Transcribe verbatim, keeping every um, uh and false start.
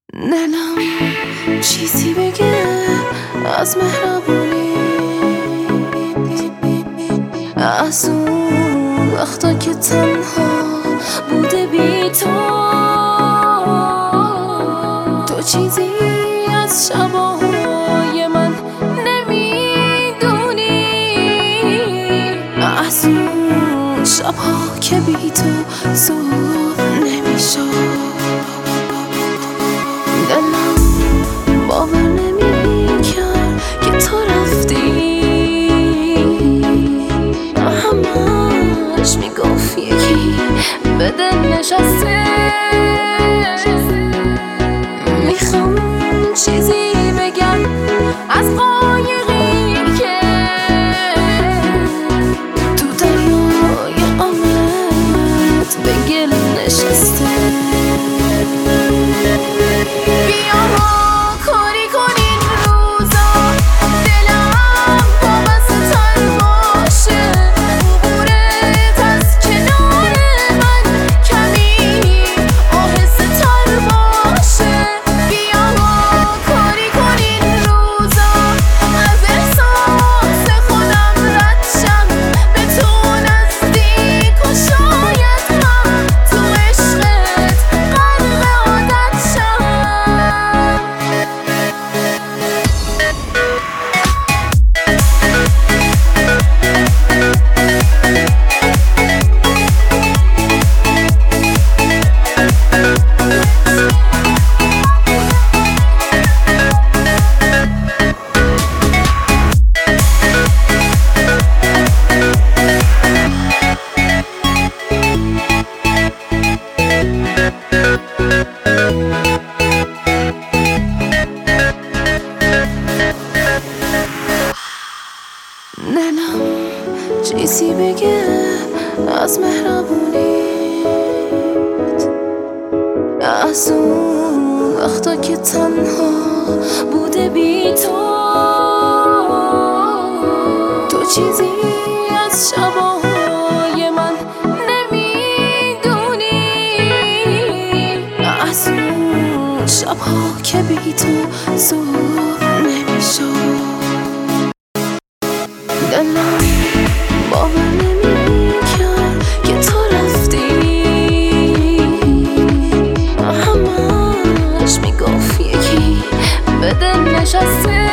دلم چیزی بگه از مهربونی، از اون وقتا که تنها بوده بی تو. تو چیزی از شبای من نمیدونی، از اون شبها که بی تو صبح نمیشد. دلم باور نمیکرد که تو رفتی، همش میگفت یکی به دل نشسته. میخوام چیزی بگم از قایقی که تو دریای غمت به گل نشسته. بیا ما کاری کنین روزا، دلم وابسته تر باشه. عبورت از کنار من کمی آهسته تر باشه. بیا ما کاری کنین روزا، از احساس خودم رد شم، به تو نزدیک و شاید هم تو عشقت غرق عادت شم. دلم چیزی بگه از مهربونیت، از اون وقتا که تنها بوده بی تو. تو چیزی از شبای من نمیدونی، از اون شبها که بی تو صبح نمیشد. دلم باور نمیکرد که تو رفتی، همش میگفت یکی به دل نشسته.